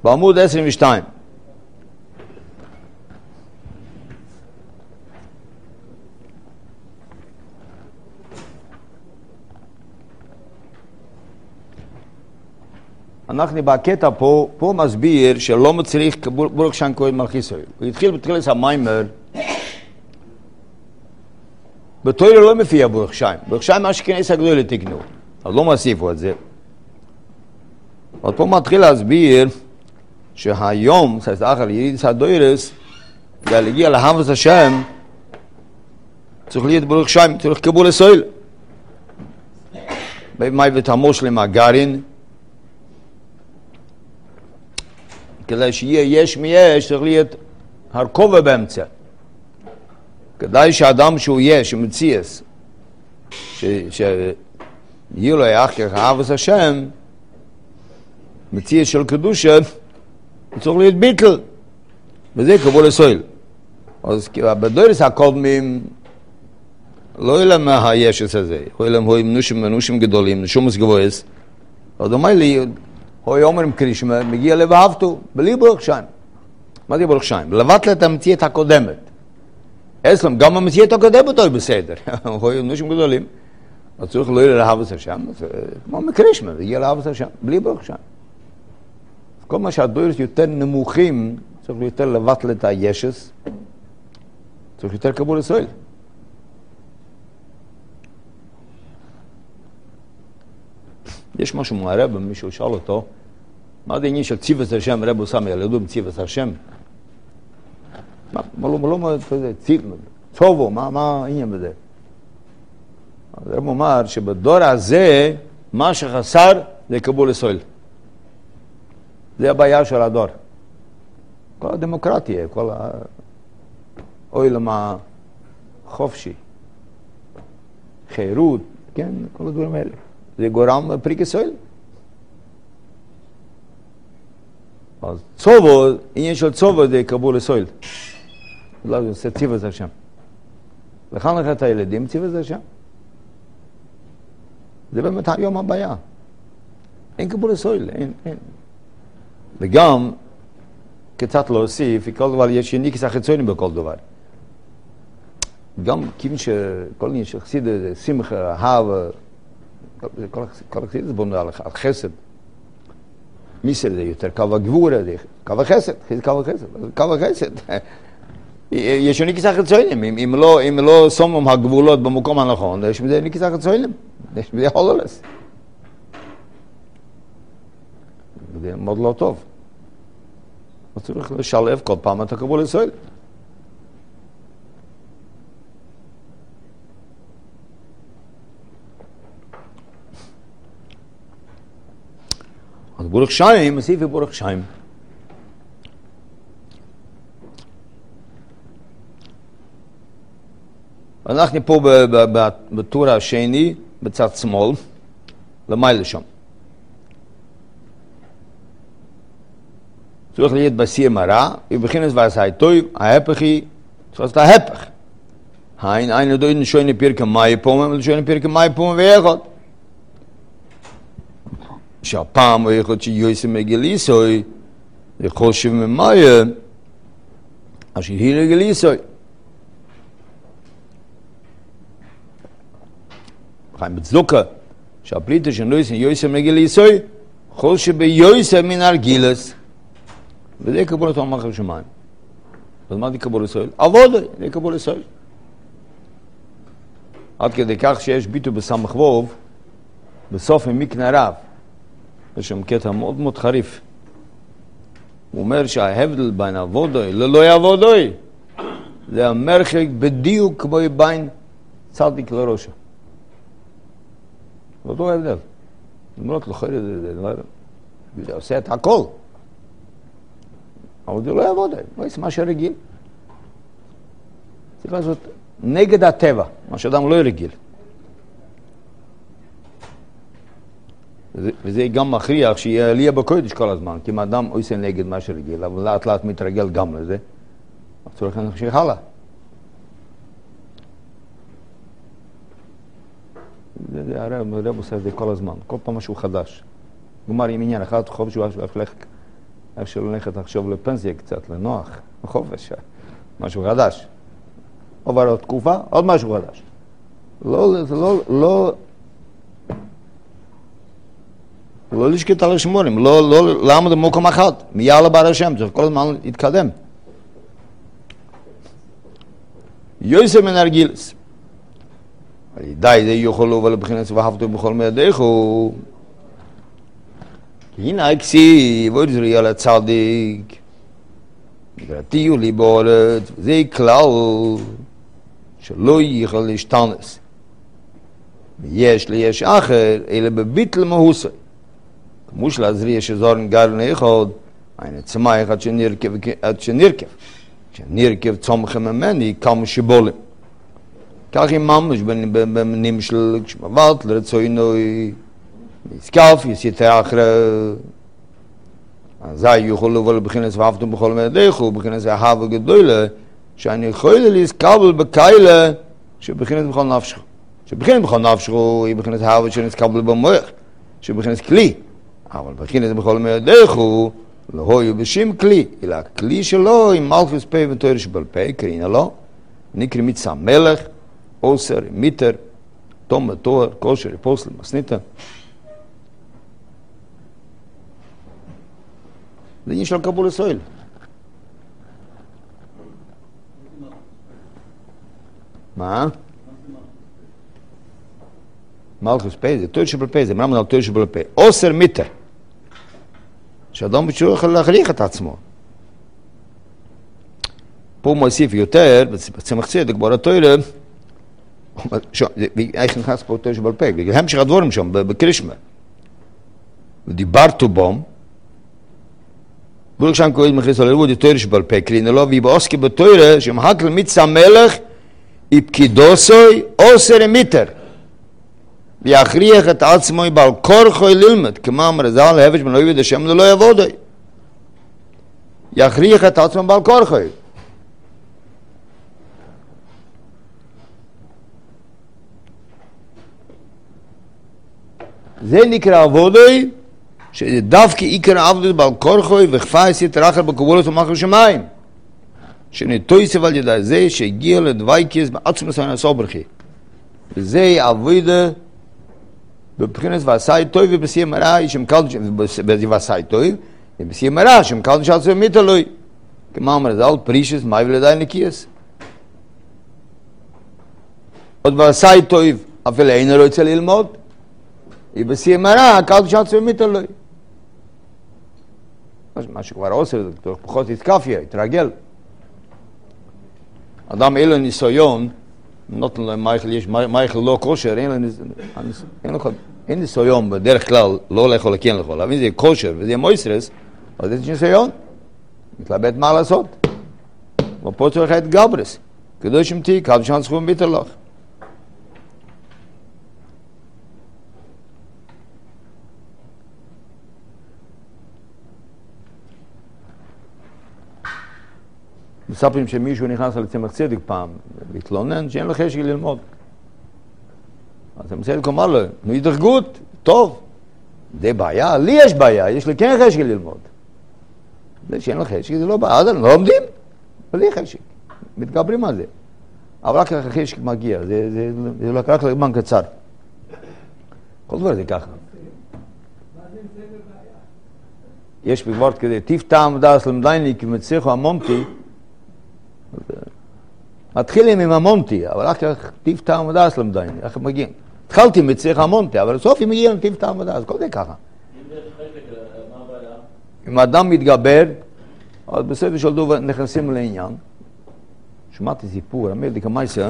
בעמוד 22. אנחנו בקטע פה מסביר שלא מצריך ברוך שם כהן מלכיסוי. הוא התחיל בתחילת המיימר, בתוירה לא מופיע ברוך שם. ברוך שם מה שכנס הגדול תקנו. אז לא מוסיפו את זה. אבל פה מתחיל להסביר שהיום, אחר יריד הדוירס, כדי להגיע להבס השם, צריך להיות ברוך שם, צריך קבול הסויל. במאי ותמוש למגרין, כדי שיהיה יש מיש, צריך להיות הרכובה באמצע. כדי שאדם שהוא יש, שמציאס, שיהיה לו אחר כך אהבס השם, מציאס של קדושה, הוא צריך להיות ביטל. וזה קבול הסויל. אז בדורס הקודמים, לא יהיה להם הישס הזה, לא יהיה להם נושים גדולים, נשומס גבוהס. אז אומר לי, הוא אומרים קרישמה, מגיע לבהבתו, בלי ברוך שם. מה זה ברוך שם? לבטל את המציאת הקודמת. אצלם, גם המציאת הקודמת הוא בסדר. הוא נושים גדולים. אז צריך לא יהיה להבס השם, כמו מקרישמה, מגיע להבס השם, בלי ברוך שם. כל מה שהדורס יותר נמוכים, צריך יותר לבטל את הישס, צריך יותר קבול הסויל. יש משהו מהרב, מישהו שאל אותו, מה זה עניין של ציבס השם, רב הוא שם ילדו בציבס השם? לא צובו, מה העניין בזה? הרב אומר שבדור הזה, מה שחסר זה קבול הסויל. זה הבעיה של הדור. כל הדמוקרטיה, כל העולם החופשי, חירות, כן, כל הדברים האלה. זה גורם פריק הסויל. אז צובו, עניין של צובו זה קבול הסויל. זה ציבס השם. לכן לך את הילדים ציבס השם. זה באמת היום הבעיה. אין קבול הסויל, אין. וגם, קצת להוסיף, כל דבר יש יניקס החיצונים בכל דבר. גם כיוון שכל עניין של חסיד, שמחה, אהבה, כל החסיד זה בונה על חסד. מיסר זה יותר קו הגבורה, קו החסד, קו החסד. יש יניקס החיצונים, אם לא שומם הגבולות במקום הנכון, יש מזה יניקס החיצונים, יש מזה הולולס. זה מאוד לא טוב. אז צריך לשלב כל פעם את הקבול הסויל. אז ברוך שם, מוסיף ברוך שם. אנחנו פה בטור השני, בצד שמאל, למעלה שם. צריך להיות בסיר מרע, ובכינס ועשי טוב, ההפך היא, צריך לעשות ההפך. אין לדוין שוין פירקה מאי פומה, ולשוין פירקה מאי פומה ואיכות. שהפעם הוא איכות שיועסם מגליסוי, לחושב ממאי, אשר היא לגליסוי. חיים בצדוקה, שהפריטה שנועסם יועסם מגליסוי, חושב ביועסם מן ארגילס. וזה קבול את המחר שמיים. אז מה זה קבול ישראל? עבודה, זה קבול ישראל. עד כדי כך שיש ביטוי בסמך ווב, בסוף ממקנה רב, יש שם קטע מאוד מאוד חריף. הוא אומר שההבדל בין עבודוי ללא עבודוי, זה המרחק בדיוק כמו בין צדיק לראשה. זה אותו הבדל. למרות לחור זה עושה את הכל. אבל זה לא יעבוד, זה מה שרגיל. צריך לעשות נגד הטבע, מה שאדם לא רגיל. וזה גם מכריח שיהיה עלייה בקודש כל הזמן, כי אם אדם עושה נגד מה שרגיל, אבל לאט לאט מתרגל גם לזה, אז צריך להמשיך הלאה. הרב עושה את זה כל הזמן, כל פעם משהו חדש. גמר עם עניין אחד, חוב שהוא הולך איך שלא ללכת לחשוב לפנסיה קצת, לנוח, לחופש, משהו חדש. עובר עוד תקופה, עוד משהו חדש. לא לשקט על השמונים, לא לעמוד במקום אחד, מיד לבר השם, צריך כל הזמן להתקדם. יוסף מן ארגילס. די זה יוכלו ולבחינס ואהבתו בכל מידיכו. הנה הכסיב, עוד זריע לצדיק. תהיו לי באורץ, זה כלל שלא יכול להשתנס. ויש לי יש אחר, אלא בביטל מהוסי. כמו שלעזריע שזורן גרן אחד, אין צמח עד שנרכב. כשנרכב צומח ממני כמה שיבולים. כך עם ממש במינים של כשמבט לרצוינוי, נזקף, יסיתה אחרי. אזי יוכלו לבוא לבחינס ואהבתם בכל מידיכו, בבחינס האהבה גדולה, שאני יכול להסקבל בקיילה שבחינס בכל נפשך. שבחינס בכל נפשך היא בחינס האהבה שנסקבל במוח, שבחינס כלי. אבל בחינס בכל מידיכו לא יהיו בשם כלי, אלא הכלי שלו עם מלכוס פה ותורה שבעל פה, קרינה לו, נקרא מצא מלך, אוסר, מיטר, תום ותואר, כושר, פוסל, מסניתה. זה עניין של קבול הסויל. מה? מלכוס פה, זה תורה שבעל פה, זה מרמז על תורה שבעל פה. אוסר, מיטר. שאדם בתשובה יכול להכריח את עצמו. פה הוא מוסיף יותר, בצמח צדק, בור התורה, איך נכנס פה תורה שבעל פה, בגלל המשך הדבורים שם, בקרישמה. ודיברתו בום, בורך שם קוראים מכניס על הלוות, תורה שבעל פה, קרינה לו, והיא בעוסקי בתורה, שמחק למצא מלך, יפקידוסוי, אוסר מיטר. ויכריח את עצמו בעל כורחוי ללמד, כמו אמר ז"ל להפש בן אוהב את השם ולא יעבודוי. יכריח את עצמו בעל כורחוי. זה נקרא עבודוי, שדווקא עיקר עבודות בעל כורחוי וכפייס יתרחל בקבולות ומחר שמיים. שנטויסף על ידי זה שהגיע לדווייקס בעצמו סיינה הסוברכי. וזה עבודה בבחינס ועשי טוב ובסיים הרע שמקלדו ועשי טוב ובסיים הרע שמקלדו שעצו מיתלוי כמו אמר ז"ל פרישס מי ולדי נקייס עוד ועשי טוב אפילו אין לא יצא ללמוד ובסיים הרע קלדו שעצו מיתלוי מה שכבר עושה זה פחות התקפיה, התרגל אדם אין לו ניסיון נותן לו מייכל לא כושר, אין ניסיון בדרך כלל לא לאכול לכן לאכול, אבל אם זה כושר וזה מויסרס, אז יש ניסיון, מתלבט מה לעשות. ופה צריך את גברס, קדוש שמתי, קדושן סכום ביטר לך. מספרים שמישהו נכנס לצמח צדק פעם, להתלונן שאין לו חשק ללמוד. אז צמח צדק אמר לו, נו התדרגות, טוב, זה בעיה, לי יש בעיה, יש לי כן חשק ללמוד. זה שאין לו חשק, זה לא בעיה, אז לא עומדים, בלי חשק, מתגברים על זה. אבל רק החשק מגיע, זה רק לזמן קצר. כל דבר זה ככה. יש בגבורת כזה, טיף טעם דס למדייני, כי מצליחו המונטי, מתחילים עם המונטי, אבל אחר כך טיב טעם ודס למדייני, איך הם מגיעים? התחלתי מצליח המונטי, אבל בסוף הם מגיעים לטיב טעם ודס, כל זה ככה. אם האדם מתגבר, אז בסדר של דובר נכנסים לעניין. שמעתי סיפור, אמר לי כמייסה,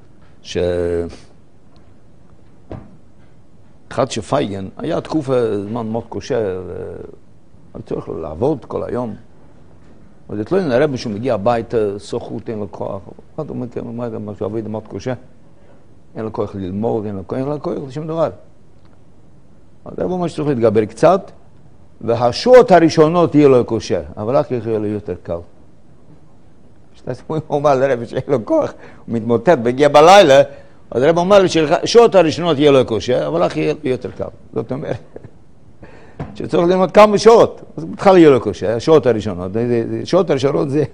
אחד שפייגן, היה תקופה זמן מאוד קשה, אבל צריך לעבוד כל היום. אבל זה תלוי נראה שהוא מגיע הביתה, סוכות, אין לו כוח. אחד אומר, משהו עבוד מאוד קשה. אין לו כוח ללמוד, אין לו כוח לשום דבר. אז הרב אומר שצריך להתגבר קצת, והשעות הראשונות יהיה לו קשה, אבל רק יהיה לו יותר קל. כשאתה אומר לרב שאין לו כוח, הוא מתמוטט, בגיע בלילה, אז הרב אומר שהשעות הראשונות יהיה לו קשה, אבל רק יהיה לו יותר קל. זאת אומרת, שצריך ללמוד כמה שעות, אז מתחיל יהיה לו קשה, השעות הראשונות, השעות הראשונות זה...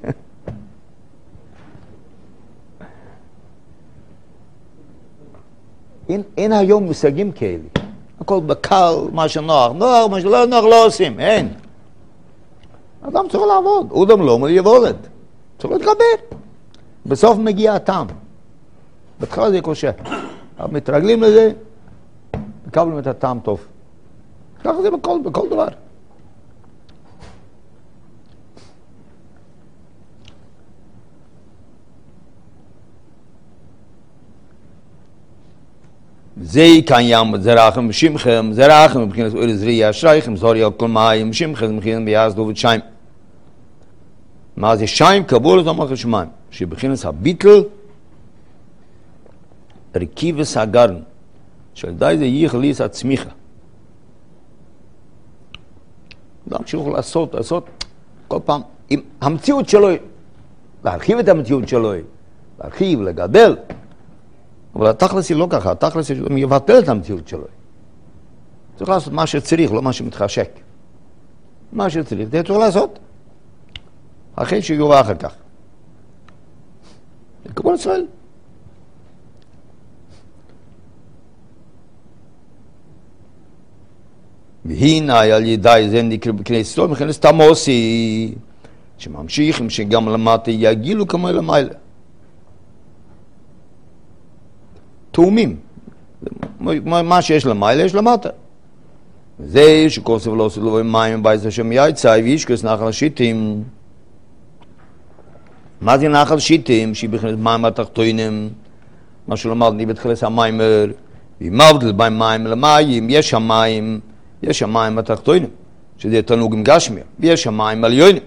אין היום מושגים כאלה, הכל בקל, מה שנוח, מה שלא נוח לא עושים, אין. אדם צריך לעבוד, הוא גם לא יבולד, צריך להתגבר. בסוף מגיע הטעם, בתחילה זה קשה, אבל מתרגלים לזה, מקבלים את הטעם טוב. ככה זה בכל דבר. זה כאן ים זרחם שמכם זרחם מבחינת אור זריע שרייכם זוריה כל מים שמכם מבחינת ביאזדו ושיים. מה זה שיים? קבול זאת אומרת שמיים שבחינת הביטל רכיבס הגרן של די זה יכליס הצמיחה. להמשיך לעשות כל פעם עם המציאות שלו, להרחיב את המציאות שלו, להרחיב, לגדל. אבל התכלס היא לא ככה, התכלס היא מבטל את המציאות שלו. צריך לעשות מה שצריך, לא מה שמתחשק. מה שצריך, זה צריך לעשות. אחרי שיובא אחר כך. זה קבול ישראל. והנה על ידי זה נקרא בכנסת, מכנס תמוסי, שממשיכים שגם למטה יגילו כמו למעלה. תאומים. מה שיש למעלה יש למטה. זה שכוסף לא עושה לו מים בית השם יצא, וישקוס נחל שיטים. מה זה נחל שיטים? שהיא בכנסת מים התחתונים, מה שלמדתי בתחילת המיימר, והיא מבדל בין מים למים, יש המים, יש המים התחתונים, שזה תנוג עם גשמיה, ויש המים עליונים.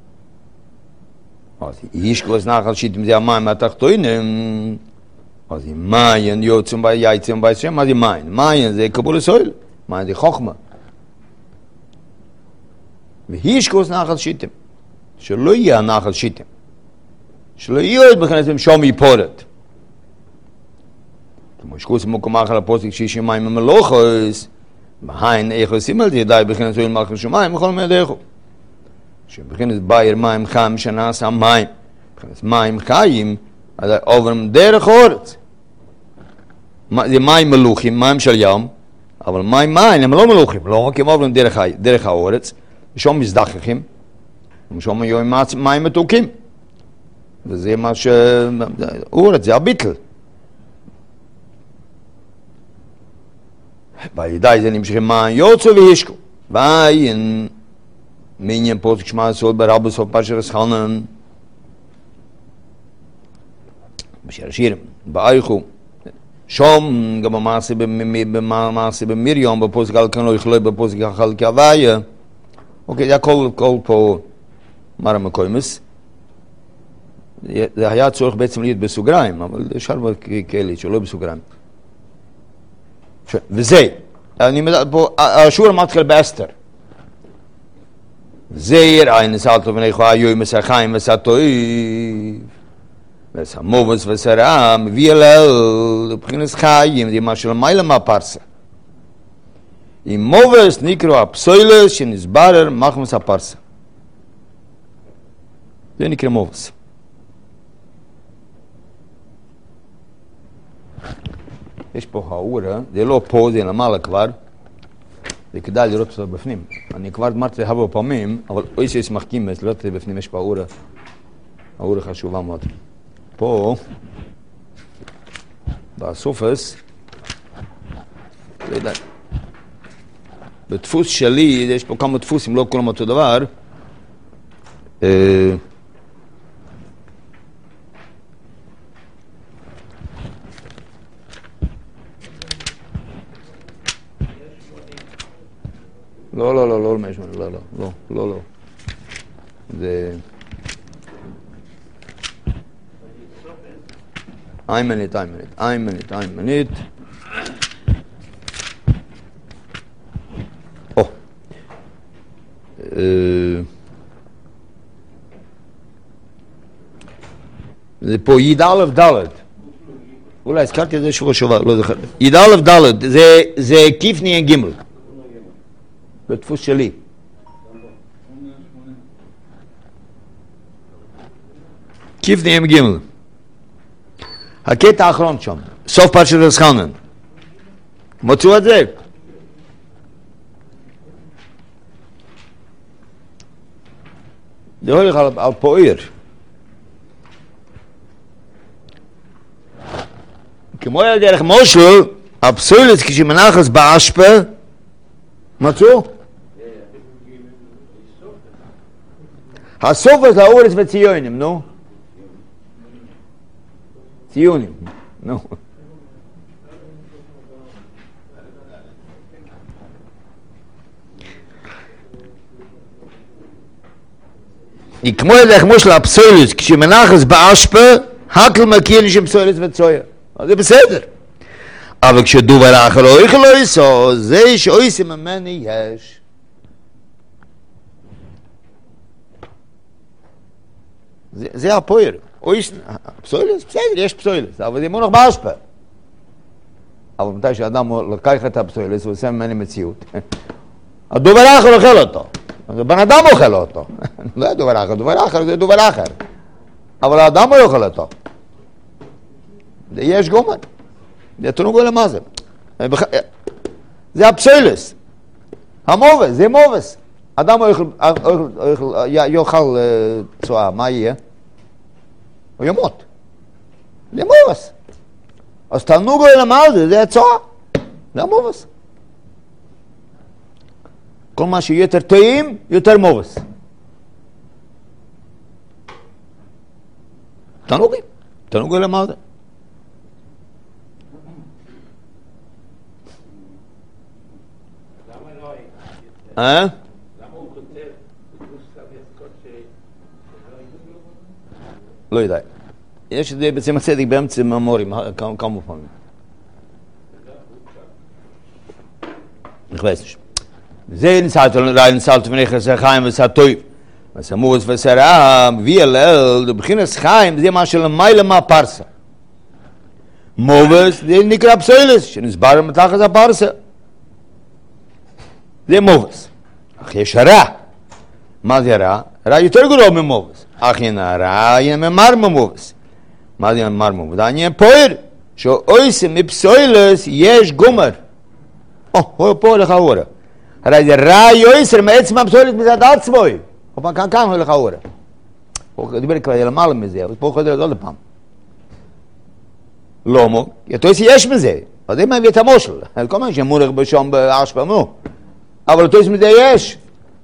אז ישקוס נחל שיטים זה המים התחתונים, אז אם מים יוצאים ביצאים ביצאים, מה זה מים? מים זה קבול הסויל, מים זה חוכמה. וישקוס נחל שיטים, שלא יהיה נחל שיטים, שלא יהיה עוד בכנסת שום יפורת. כמו שקוס מוקם אחר הפוסק שיש מים ממלוכס, בהיין איך עושים על זה ידעי בכנסת סויל מלכם שמיים, בכל מיני דרכו. שבכנסת בייר מים חם שנעשה מים, בכנסת מים חיים, אז עוברים דרך אורץ. זה מים מלוכים, מים של ים, אבל מים הם לא מלוכים, לא רק הם עוברים דרך האורץ, ושום מזדחכים, ושום יום מים מתוקים. וזה מה אורץ, זה הביטל. בידי זה נמשכים מים יוצאו וישקו. ואין מעניין פוסק שמע סוד ברבו סוף פרשת חנן, בשיר השירים, באייכו, שום גם במעשה במריום, בפוסק על כאן לא יכלוי, בפוסק אחל כהוויה. אוקיי, זה הכל פה מראה מקוימס. זה היה צורך בעצם להיות בסוגריים, אבל אפשר כאלה שלא בסוגריים. וזה, אני מדבר פה, השור מתחיל באסתר. זעיר איינס אלטו ונכו היוי מסחיים וסטויב. וסמובס וסרעה מביא אלל לבחינס חיים, זה מה שלמעלה מהפרסה. עם מובס נקראו הפסוילס שנסברר מחמס הפרסה. זה נקרא מובס. יש פה האורה, זה לא פה, זה למעלה כבר. זה כדאי לראות אותו בפנים. אני כבר אמרתי הרבה פעמים, אבל אוי שיש מחכימס, לראות אותו בפנים, יש פה האורה. האורה חשובה מאוד. פה, בסופס, בדפוס שלי, יש פה כמה דפוסים, לא כולם אותו דבר. לא. זה... ein Minute. זה פה יד א' ד'. אולי הזכרתי את זה שבוע שעבר, לא זוכר. יד א' ד' זה כיפני ג'. בדפוס שלי. כיף נעים גימל. הקטע האחרון שם, סוף פרשת חנן. מצאו את זה? זה הולך על פוער. כמו על דרך מושל, הפסולת כשמנחס באשפה, מצאו? הסוף זה האורץ וציונים, נו? ציונים, נו. כמו דרך מושל הפסולת כשמנחס באשפה, הקל מכיר שם פסולת וצויה. זה בסדר. אבל כשדובר אחר לא יכול לעשות, זה שאויסי ממני יש. זה הפוער. פסולת? בסדר, יש פסולת, אבל זה מונח באשפה. אבל מתי שאדם לקח את הפסולת, הוא עושה ממני מציאות. הדובר אחר אוכל אותו. בן אדם אוכל אותו. לא דובר אחר זה דובר אחר. אבל האדם לא אוכל אותו. יש גומר. זה תנוגו למה זה. זה הפסולס. המובס, זה מובס. אדם יאכל צועה, מה יהיה? הוא ימות. זה מובס. אז תנוגו למה זה הצועה. זה המובס. כל מה שיותר טעים, יותר מובס. תנוגו למה זה. למה הוא כותב לא יודע. יש את זה בעצם הצדק באמצע המורים, כמה פעמים. נכבש. זה נסלת ונכנס החיים וסתוי. וסמוס וסרעה, ויאלל, בבחינס חיים, זה מה שלמיילה מהפרסה. מובס, זה נקרא פסולס, שנסבר מתחת הפרסה. זה מובס. אך יש רע. מה זה רע? רע יותר גרוע ממובס. אך הנה רע, הנה ממר ממובס. מה זה ממר ממובס? אני פוער, שאויסם מפסולס יש גומר. הוא פה הולך ההורה. הרי זה רע יויסר מעצם הפסולת מצד עצמוי. אבל כאן הולך ההורה. הוא דיבר כבר למעלה מזה, אבל פה חוזר עוד פעם. לא מו, יתויס יש מזה. אז זה מביא את המושל. כל מה שמורך בשום באשפה מו. אבל יתויס מזה יש.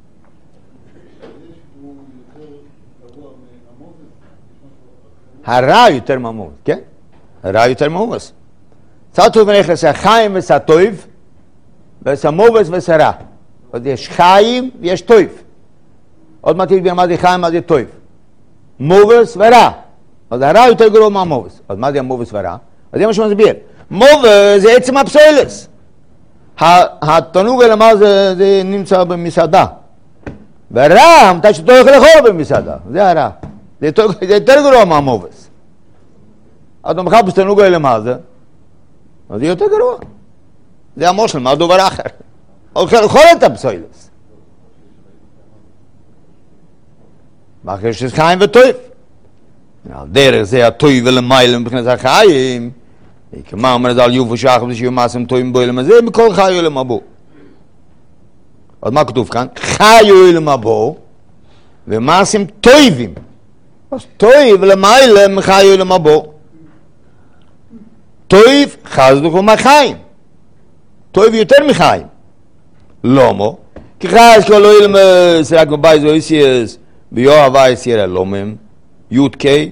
הרע יותר מהמובס, כן? הרע יותר מהמובס. צאטו ונכנס החיים וסטויב, וסמובס וסרע. אז יש חיים ויש טויב. עוד מעט תגיד מה זה חיים, מה זה טויב. מובס ורע. אז הרע יותר גרוע מהמובס. אז מה זה המובס ורע? אז זה מה שמסביר. מובס זה עצם הפסולס. התנוג למה זה נמצא במסעדה. ורע, מתי שאתה יכול לאכול במסעדה. זה הרע. זה יותר גרוע מהמובס. אז אתה מחפש תנוג למה זה. אז זה יותר גרוע. זה המושל, מה דובר אחר? אוכל את הפסולס. ואחר שיש חיים וטויב. דרך זה הטויב ולמייל מבחינת החיים. כמה אומר זה על יוף ושחב זה שיהיו מעשים טויבים בו אלם הזה, מכל חיו אלם הבו. אז מה כתוב כאן? חיו אלם הבו ומעשים טויבים. אז טויב ולמייל חיו אלם הבו. טויב חזדו מהחיים. טויב יותר מחיים. למה? כי חייס כל אילם רק בבית ואיסיאס ביואב אייסייר אלומם יוד קי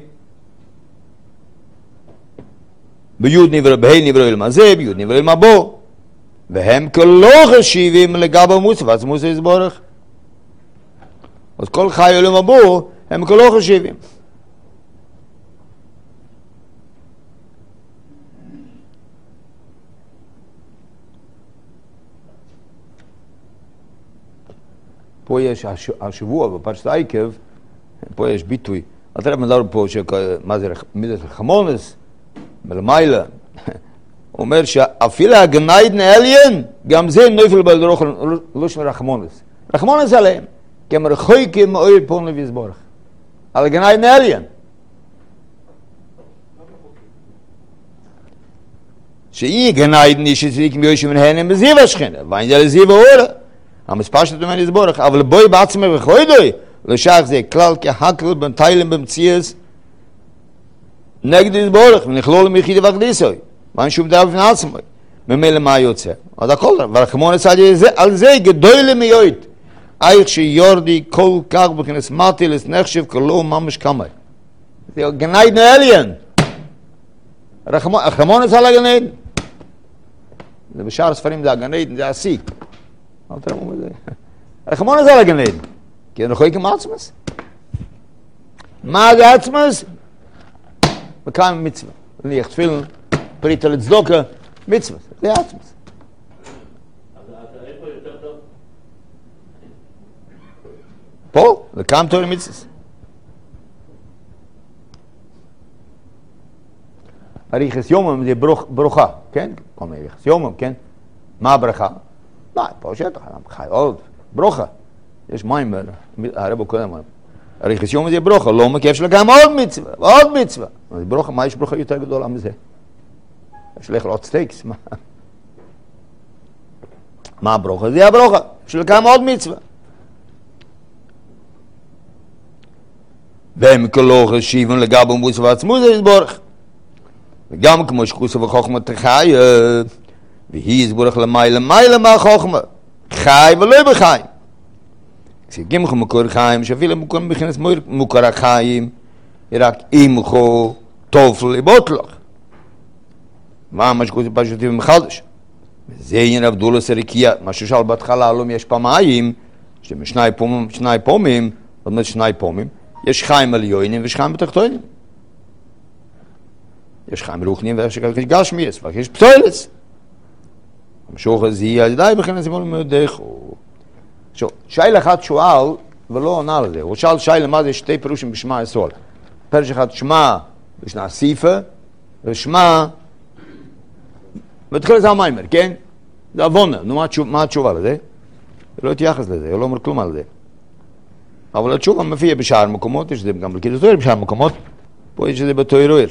ביוד נברא בהי נברא אילם הזה ביוד נברא אילם הבו והם כלא חשיבים לגבי מוסף אז מוסף יסבורך אז כל חי אילם הבו הם כלא חשיבים פה יש השבוע בפרשת עקב, פה יש ביטוי. אתה מדבר פה מה זה מידת החמונס, מלמיילה, הוא אומר שאפילו הגניידן העליין, גם זה נופל בלרוך לא של רחמונס. רחמונס עליהם, כי הם רחוקים מאויר פון לביסבורך. על הגניידן העליין. שהיא גניידן איש שצריך מיושי מן הנה מזיב השכנה, ואין זה לזיב האורה. המספר שאתה אומר לסבורך, אבל בואי בעצמך וחוידוי, לשך זה כלל כהקל בין תיילם במציאס, נגד לסבורך, ונכלול מיחיד וקדיסוי. ואין שום דבר בפני עצמי. ממילא מה יוצא? אז הכל דבר. והרחמונס על זה גדוי למיועית. איך שיורדי כל כך בכנס מטילס נחשב כלו ממש כמה. זה גניידן העליין. הרחמונס על הגניידן. זה בשאר הספרים זה הגניידן, זה השיא. אל תרמו בזה. הרחמונס על הגניידן. כי אנחנו יכולים עצמס. מה זה עצמס? מקיים מצווה. ליח תפילן. פריטה לצדוקה, מצווה, זה עצמס. אז איפה יותר טוב? פה, לקיים תורה מצווה. הריחס יומם זה ברוכה, כן? כל מיני ריחס יומם, כן? מה הברכה? לא, פה שטח, חי עוד, ברוכה. יש מים, הרב קודם אמר. הריחס יומם זה ברוכה, לא מכיף שלקיים עוד מצווה, עוד מצווה. ברוכה, מה יש ברוכה יותר גדולה מזה? יש לאכול סטייקס, מה הברוכה? זה הברוכה, של כמה עוד מצווה. והם כלו חשיבים לגבי מוסף עצמו זה יסבורך. וגם כמו שכוסו וחוכמה תחי, והיא יסבורך למעלה מהחוכמה. חי ולא בחיים. כשגימחו מקור חיים, שאפילו מקור מכנס מוקר החיים, רק אימחו טוב לבוטלך. מה שכוסו פשוטי ומחדש. וזה עניין אבדולוס הרקיע, מה ששאל בהתחלה אלום יש פעמיים, שני פומים, זאת אומרת שני פומים, יש חיים עליונים ויש חיים בתחתונים. יש חיים רוחניים ויש גשמיאס, ויש פסולס. המשוך הזה יהיה על ידי בכן הסימון מיודך. שייל אחד שואל ולא עונה לזה, הוא שאל שייל מה זה שתי פירושים בשמה ישראל. פרש אחד שמה בשנה סיפה, ושמה מתחיל זה המיימר, כן? זה אבונה, נו מה התשובה לזה? הוא לא התייחס לזה, הוא לא אומר כלום על זה. אבל התשובה מופיע בשאר מקומות, יש זה גם בקידוש תורה בשאר מקומות, פה יש זה בתוירויר.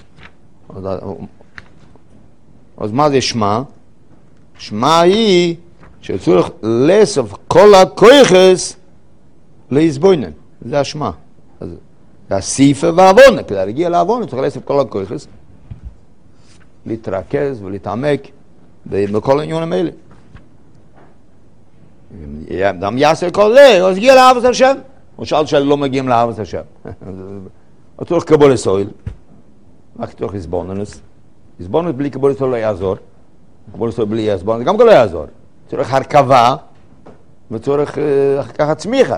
אז מה זה שמה? שמה היא שצריך לאסוף כל הכויחס להסבוינן, זה השמה. זה הסיפה והאבונה, כדי להגיע לאבונה צריך לאסוף כל הכויחס, להתרכז ולהתעמק בכל העניינים האלה. אדם יעשה כל זה, אז הגיע לאהבת השם. הוא שאל שלא מגיעים לאהבת השם. אז צריך קבול לסויל, רק צריך הסבוננוס. הסבוננוס בלי קבול לסויל לא יעזור. קבול לסויל בלי הסבוננוס גם לא יעזור. צריך הרכבה וצריך אחר כך צמיחה.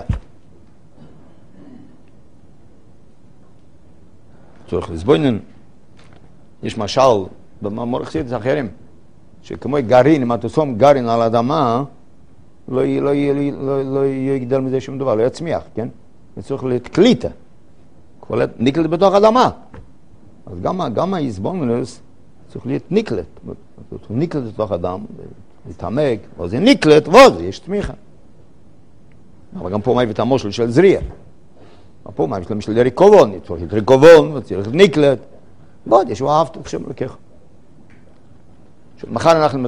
צריך הסבונן. יש משל במאמר חסידות אחרים, שכמו גרעין, אם אתה שם גרעין על האדמה, לא יגדל מזה שום דבר, לא יצמיח, כן? צריך להתקליטה, נקלט בתוך האדמה. אז גם ההסבוננוס צריך להיות נקלט, נקלט בתוך האדם, להתעמק, ואז זה נקלט, ואז יש צמיחה. אבל גם פה מה הבאת המושל של זריע. פה מה הבאת של ריקובון, צריך ריקובון, וצריך נקלט, ועוד יש אהבת השם לקח. מחר אנחנו